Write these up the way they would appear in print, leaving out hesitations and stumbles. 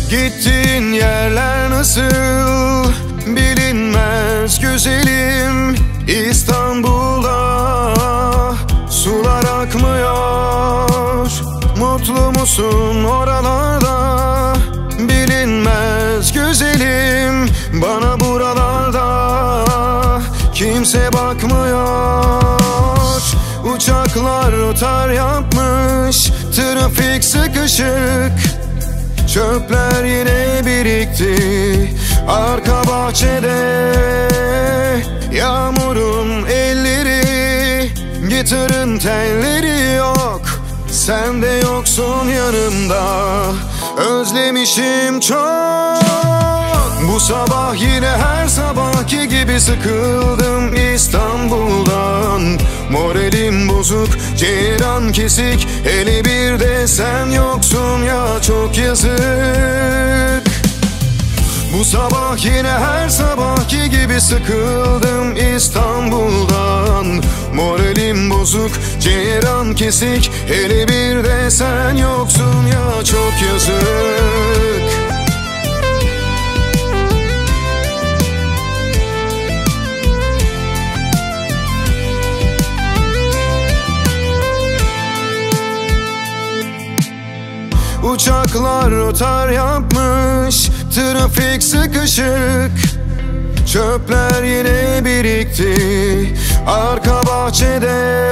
Gittiğin yerler nasıl bilinmez güzelim. İstanbul'da sular akmıyor. Mutlu musun oralarda bilinmez güzelim. Bana buralarda kimse bakmıyor. Uçaklar rotar yapmış, trafik sıkışık. Çöpler yine birikti arka bahçede. Yağmurun elleri, gitarın telleri yok. Sen de yoksun yanımda, özlemişim çok. Bu sabah yine her sabahki gibi sıkıldım İstanbul'dan. Moralim bozuk, ceyran kesik, hele bir de sen yoksun ya, çok yazık. Bu sabah yine her sabahki gibi sıkıldım İstanbul'dan. Moralim bozuk, ceyran kesik, hele bir de sen yoksun ya, çok yazık. Uçaklar rotar yapmış, trafik sıkışık. Çöpler yine birikti arka bahçede.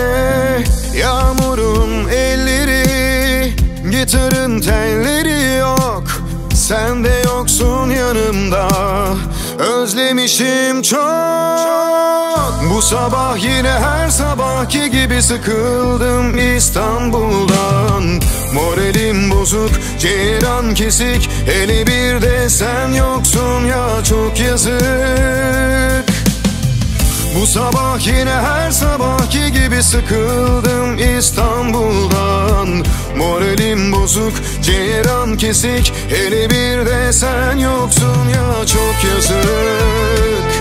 Yağmurun elleri, gitarın telleri yok. Sen de yoksun yanımda, özlemişim çok. Bu sabah yine her sabahki gibi sıkıldım İstanbul'dan. Moralim bozuk, ceyran kesik, hele bir de sen yoksun ya, çok yazık. Bu sabah yine her sabahki gibi sıkıldım İstanbul'dan. Moralim bozuk, ceyran kesik, hele bir de sen yoksun ya, çok yazık.